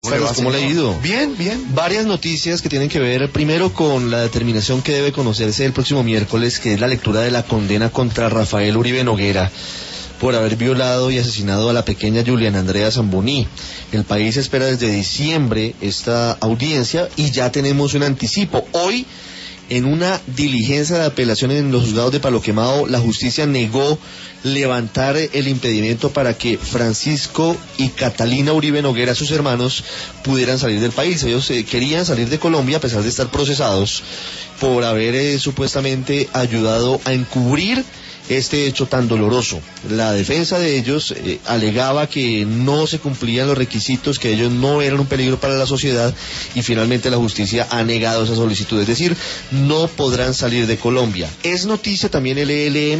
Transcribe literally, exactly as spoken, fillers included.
¿Cómo le ha ido? Bien, bien. Varias noticias que tienen que ver primero con la determinación que debe conocerse el próximo miércoles, que es la lectura de la condena contra Rafael Uribe Noguera por haber violado y asesinado a la pequeña Juliana Andrea Zamboní. El país espera desde diciembre esta audiencia y ya tenemos un anticipo. Hoy, en una diligencia de apelación en los juzgados de Palo Quemado, la justicia negó levantar el impedimento para que Francisco y Catalina Uribe Noguera, sus hermanos, pudieran salir del país. Ellos eh, querían salir de Colombia a pesar de estar procesados por haber eh, supuestamente ayudado a encubrir este hecho tan doloroso. La defensa de ellos eh, alegaba que no se cumplían los requisitos, que ellos no eran un peligro para la sociedad, y finalmente la justicia ha negado esa solicitud, es decir, no podrán salir de Colombia. Es noticia también el E L N